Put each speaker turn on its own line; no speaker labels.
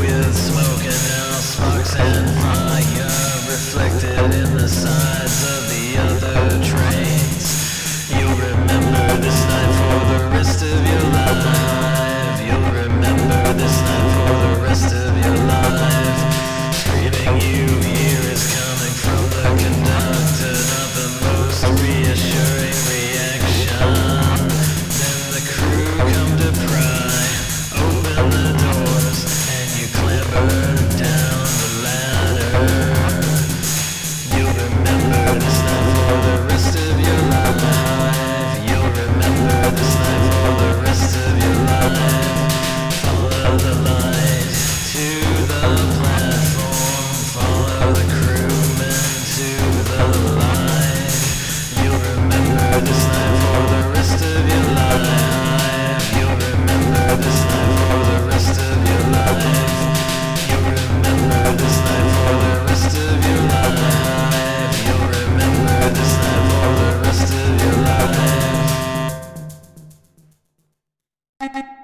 with smoke and now sparks and fire reflected in the sides of the other trains. You'll remember this night for the rest of your life. You'll remember this night for the rest of your life. Screaming you hear is coming from the conductor, not the most reassuring reaction. Then the crew come to pry open the doors and you clamber down the ladder. You'll remember this night for the rest of your life. You'll remember this night for the rest of your life. Follow the light to the platform. Follow the crewmen to the light. You'll remember this night for the rest of your life. You'll remember this night for the rest of your life. You'll remember this night for the rest of your life. You'll remember this night for the rest of your life.